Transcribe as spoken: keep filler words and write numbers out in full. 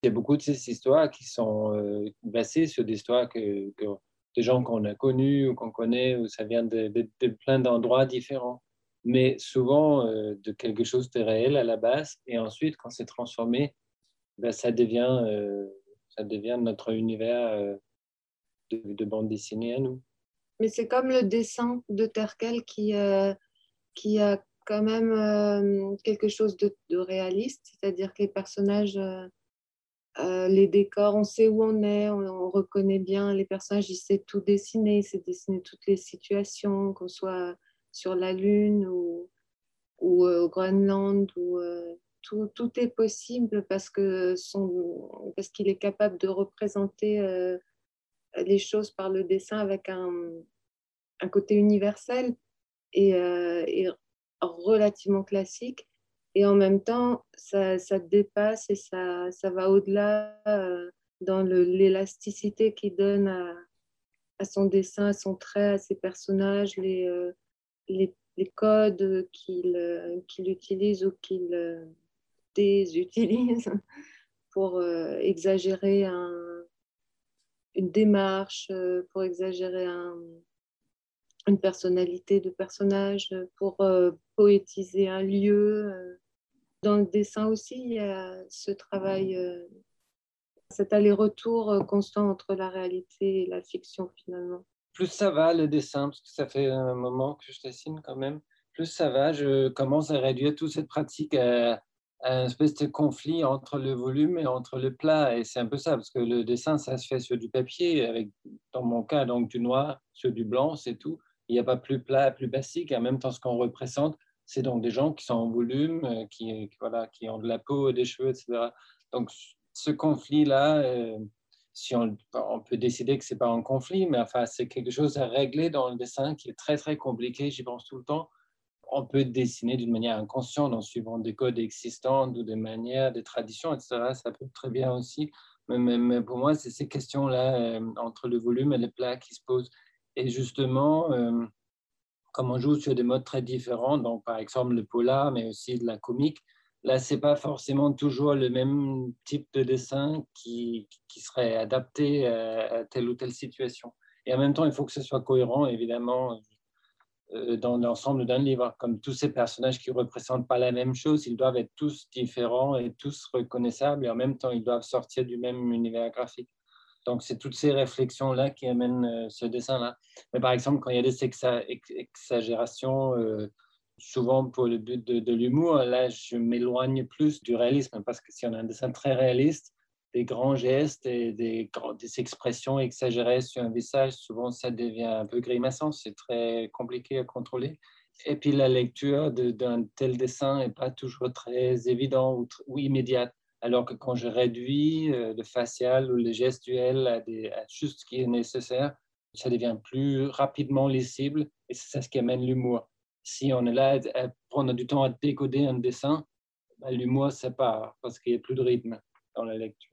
Il y a beaucoup de ces histoires qui sont euh, basées sur des histoires que, que, de gens qu'on a connus ou qu'on connaît, ou ça vient de, de, de plein d'endroits différents, mais souvent euh, de quelque chose de réel à la base, et ensuite, quand c'est transformé, ben, ça devient, euh, ça devient notre univers euh, de, de bande dessinée à nous. Mais c'est comme le dessin de Terkel qui, euh, qui a quand même euh, quelque chose de, de réaliste, c'est-à-dire que les personnages, euh, euh, les décors, on sait où on est, on, on reconnaît bien les personnages, il sait tout dessiner, il sait dessiner toutes les situations, qu'on soit sur la Lune ou, ou euh, au Groenland, ou, euh, tout, tout est possible parce que son, parce qu'il est capable de représenter euh, les choses par le dessin avec un, un côté universel et, euh, et relativement classique. Et en même temps, ça, ça dépasse et ça, ça va au-delà euh, dans le, l'élasticité qu'il donne à, à son dessin, à son trait, à ses personnages, les, euh, les, les codes qu'il euh, qu'il utilise ou qu'il euh, désutilise pour euh, exagérer un, une démarche, euh, pour exagérer un, une personnalité de personnage, pour euh, poétiser un lieu. Euh. Dans le dessin aussi, il y a ce travail, euh, cet aller-retour euh, constant entre la réalité et la fiction finalement. Plus ça va, le dessin, parce que ça fait un moment que je dessine quand même, plus ça va, je commence à réduire toute cette pratique à, à une espèce de conflit entre le volume et entre le plat. Et c'est un peu ça, parce que le dessin, ça se fait sur du papier, avec, dans mon cas, donc du noir sur du blanc, c'est tout. Il n'y a pas plus plat, plus basique. Et en même temps, ce qu'on représente, c'est donc des gens qui sont en volume, euh, qui, qui, voilà, qui ont de la peau, des cheveux, et cetera. Donc, ce conflit-là, euh, si on, on peut décider que ce n'est pas un conflit, mais enfin, c'est quelque chose à régler dans le dessin qui est très, très compliqué, j'y pense tout le temps. On peut dessiner d'une manière inconsciente en suivant des codes existants ou des manières, des traditions, et cetera. Ça peut très bien aussi. Mais, mais, mais pour moi, c'est ces questions-là euh, entre le volume et le plat qui se posent. Et justement, euh, comme on joue sur des modes très différents, donc par exemple le polar, mais aussi de la comique, là, ce n'est pas forcément toujours le même type de dessin qui, qui serait adapté à telle ou telle situation. Et en même temps, il faut que ce soit cohérent, évidemment, euh, dans l'ensemble d'un livre. Comme tous ces personnages qui ne représentent pas la même chose, ils doivent être tous différents et tous reconnaissables, et en même temps, ils doivent sortir du même univers graphique. Donc, c'est toutes ces réflexions-là qui amènent euh, ce dessin-là. Mais par exemple, quand il y a des exa- ex- exagérations, euh, souvent pour le but de, de l'humour, là, je m'éloigne plus du réalisme, parce que si on a un dessin très réaliste, des grands gestes et des, grands- des expressions exagérées sur un visage, souvent ça devient un peu grimaçant, c'est très compliqué à contrôler. Et puis la lecture de- d'un tel dessin n'est pas toujours très évident ou, ou immédiate. Alors que quand je réduis euh, le facial ou le gestuel à, des, à juste ce qui est nécessaire, ça devient plus rapidement lisible et c'est ça ce qui amène l'humour. Si on est là à prendre du temps à décoder un dessin, ben, l'humour, c'est pas parce qu'il n'y a plus de rythme dans la lecture.